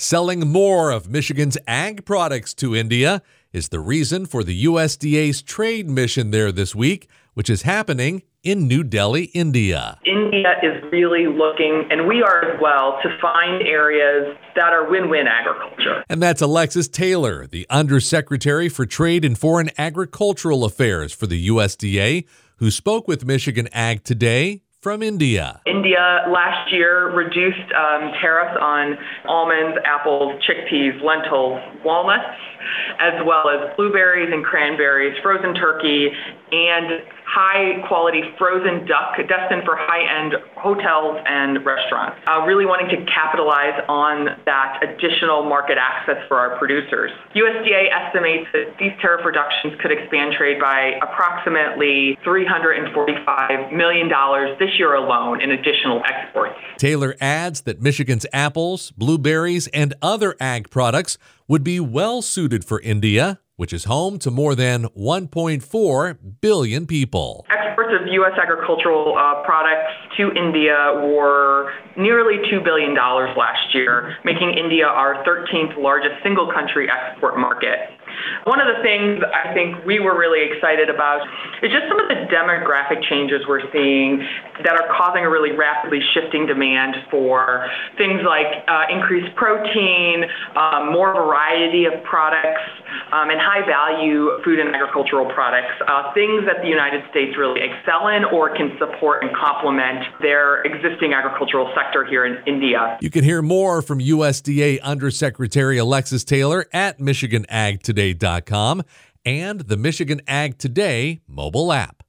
selling more of Michigan's ag products to India is the reason for the USDA's trade mission there this week, which is happening in New Delhi, India. India is really looking, and we are as well, to find areas that are win-win agriculture. And that's Alexis Taylor, the Undersecretary for Trade and Foreign Agricultural Affairs for the USDA, who spoke with Michigan Ag Today from India. India last year reduced tariffs on almonds, apples, chickpeas, lentils, walnuts, as well as blueberries and cranberries, frozen turkey, and high-quality frozen duck destined for high-end hotels and restaurants. Really wanting to capitalize on that additional market access for our producers. USDA estimates that these tariff reductions could expand trade by approximately $345 million this year alone in additional exports. Taylor adds that Michigan's apples, blueberries, and other ag products would be well suited for India, which is home to more than 1.4 billion people. Exports of U.S. agricultural products to India were nearly $2 billion last year, making India our 13th largest single country export market. One of the things I think we were really excited about is just some of the demographic changes we're seeing that are causing a really rapidly shifting demand for things like increased protein, more variety of products, and high-value food and agricultural products, things that the United States really excel in or can support and complement their existing agricultural sector here in India. You can hear more from USDA Undersecretary Alexis Taylor at MichiganAgToday.com and the Michigan Ag Today mobile app.